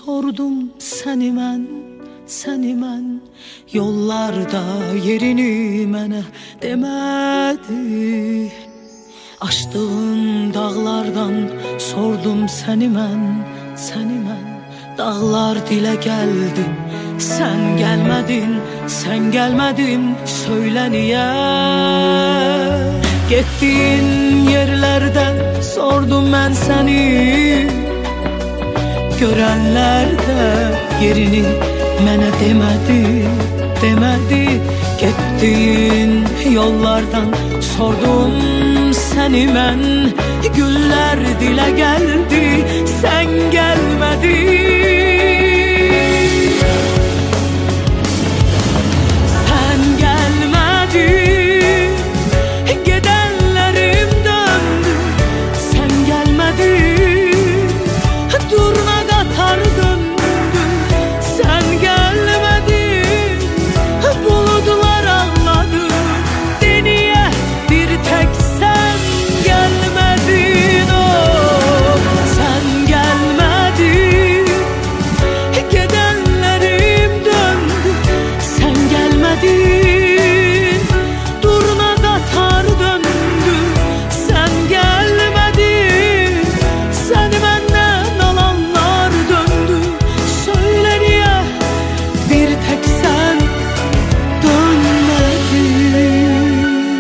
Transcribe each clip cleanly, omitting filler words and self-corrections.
Sordum səni mən yollarda yerini mənə demədi. Aşdığın dağlardan sordum səni mən dağlar dilə gəldi. Sən gəlmədin söylə niyə? Getdiyin yerlərdən sordum mən səni, görənlər də yerini mənə demədi. Getdiyin yollardan sordum səni mən, güllər dilə gəldi, sən gəlmədin. Sən gəlmədin, gedənlərim döndü, sən gəlmədin. Durna qatar döndü, sən gəlmədin. Buludlar ağladı, deniyə bir tək sən gəlmədin. Sən gəlmədin, gedənlərim döndü, sən gəlmədin. Durna qatar döndü, sən gəlmədin. Səni məndən alanlar döndü, söylə niyə bir tək sən dönmədin?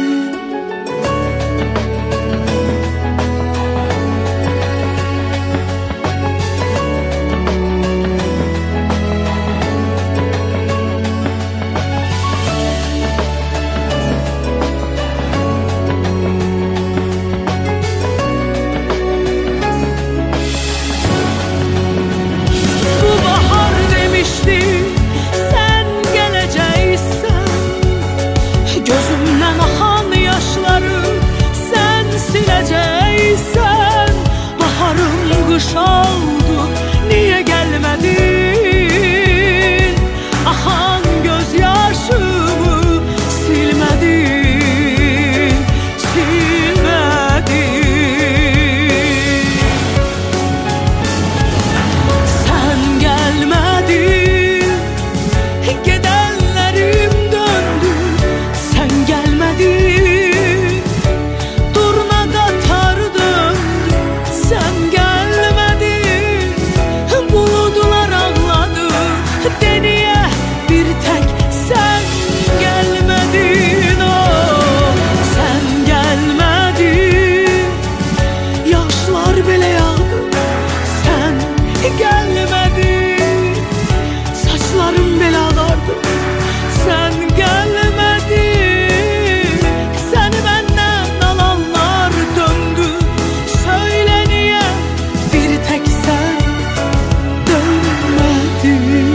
Bu bahar demişti, sən gələcəksən. Gözümdən axan yaşları sən siləcəksən. Baharım qış oldu, niyə gəlmədin? Axan göz yaşımı silmədin. Sən gəlmədin, gedənlərim döndü, sən gəlmədin. Durna qatar döndü, sən gəlmədin. Buludlar ağladı, deniyə bir tək sən gəlmədin. Sən gəlmədin, yaşlar belə yağdı, sən gəlmədin. Saçlarım belə ağardı, sən gəlmədin. Səni məndən alanlar döndü, söylə niyə bir tək sən dönmədin?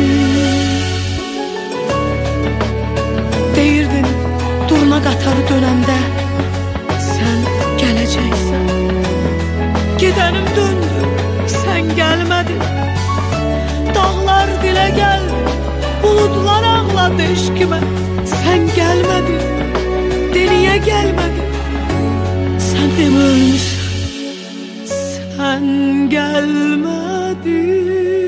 Deyirdin durna qatarı dönəndə sən gələcəksən. Gedənim döndü, sən gəlmədin. Dağlar dilə gəldi, buludlar ağladı eşkimə, sən gəlmədin. Deliyə gəlmədin, sən demə ölmüşsən, sən gəlmədin.